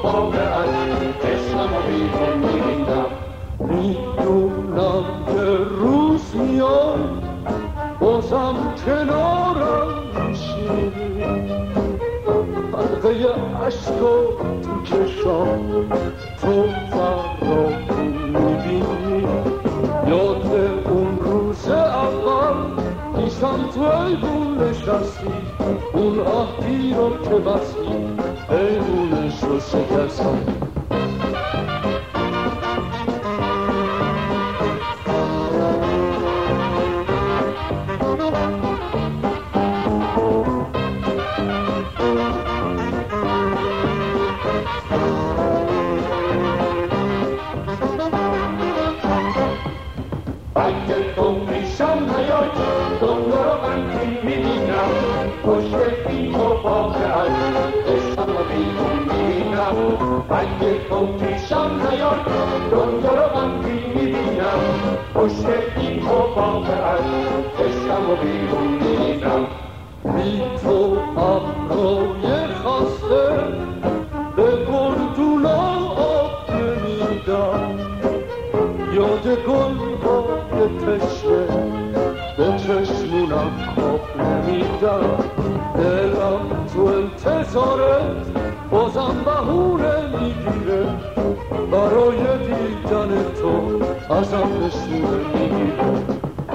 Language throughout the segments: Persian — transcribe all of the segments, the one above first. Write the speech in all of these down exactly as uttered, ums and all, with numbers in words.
باغ از چشمم و بیرون میبینم. میدونم که روز میاد بازم کنارم میشینی، حلقه عشق و تو چشام تو فرامون میبینی. یاد اون روز اول دیشم تو ایوون نشستی، اون عهدی رو که بستی ایوونش رو شکستی. اگه تو میشم نیای دنیا رو من میبینم، پشت این تو باقی از عشقم رو بیرون میبینم. اگه تو میشم نیای دنیا رو من میبینم، پشت این تو باقی از عشقم رو بیرون میبینم. بی تو ابرای خسته به گردونا آب نمیدم، یاد گل های تشنه به چشمونم خواب نمیدم. دلم تو انتظارت بازم بهونه میگیره، برای دیدن تو ازم نشونه میگیره.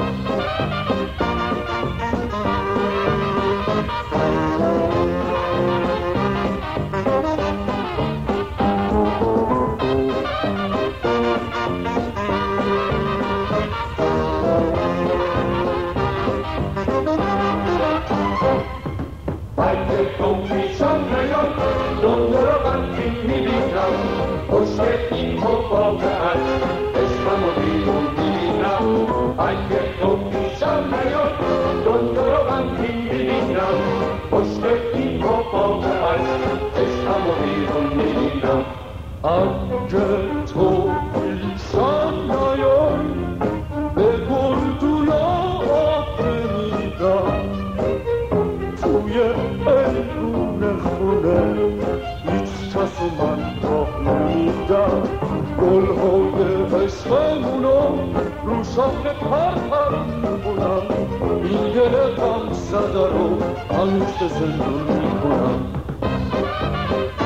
اگه تو میشم نیاد دنیا رو من میبینم، پشت این تو باقی از عشقم رو بیرون میبینم. اگه تو میشم نیاد دنیا رو من میبینم، پشت این تو باقی از عشقم رو بیرون میبینم. اگه تو میشم نیاد به گردونا آب نمیدم، توی ایوون خونه هیچ کس من راه نمیدم. گلهای عشقمونو رو شاخه پر پر میکنم، این گله غم زده رو همیشه زندون میکنم.